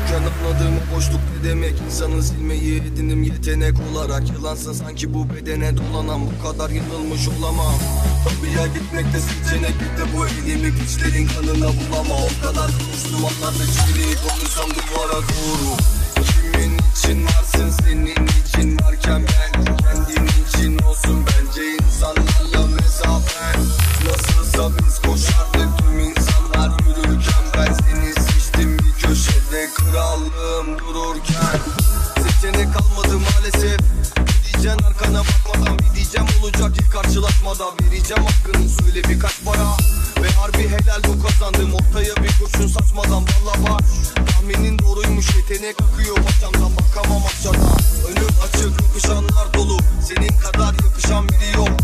Küçükken anladığım o boşluk ne demek? İnsanı silmeyi edinim yetenek olarak. Yılansın sanki bu bedene dolanan, bu kadar yanılmış olamam. Kapıya gitmekte seçenek, bir de bu elimi piçlerin kanına bulama. O kadar konuştum anlattı çiğneyi, konuşsam duvara doğru. Kimin için varsın, senin için varken ben kendin için olsun bence insanlarla mesafen. Nasılsa biz koşardık tüm insanlar yürürken, ben seni seçtim bir köşede krallığım dururken. Seçenek kalmadı maalesef, gideceksin arkana bakmadan, bir diyeceğim olacak ilk karşılaşmada. Vereceğim hakkını, söyle birkaç para ve harbi helal bu kazandım. Ortaya bir kurşun saçmadan valla var. Tahminin doğruymuş, yetenek akıyor paçamdan, bakamam aşağıda. Önüm açık, yapışanlar dolu, senin kadar yapışan biri yok.